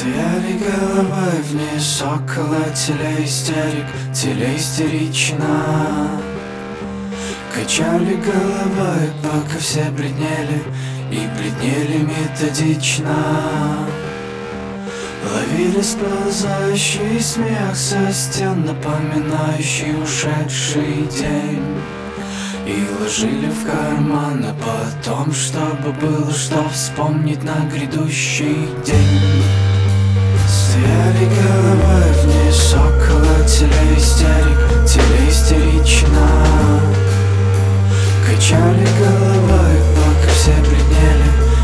Стояли головой вниз около телеистерик, телеистерично. Качали головой, пока все бледнели, и бледнели методично. Ловили сползающий смех со стен, напоминающий ушедший день, и ложили в карман, а потом, чтобы было что вспомнить на грядущий день. Стояли головой вниз около телеистерик, телеистерично. Качали головой, пока все бледнели,